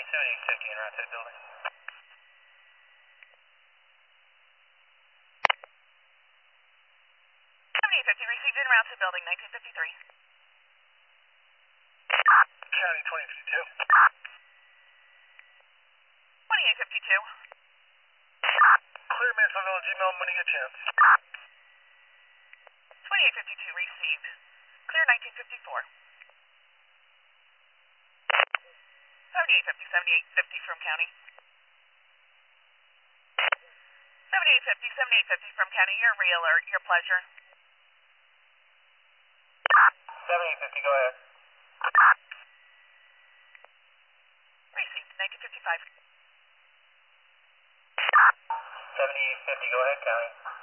7850 in route to the building. 7850 received en route to building 1953. County 2052. 2852. Clear Mansfield Gmail when you get a chance. 2852 received. Clear 1954. 7850 from county. 7850 from county. You're re-alert. Your pleasure. 7850, go ahead. Received 1955. 7850, go ahead, County.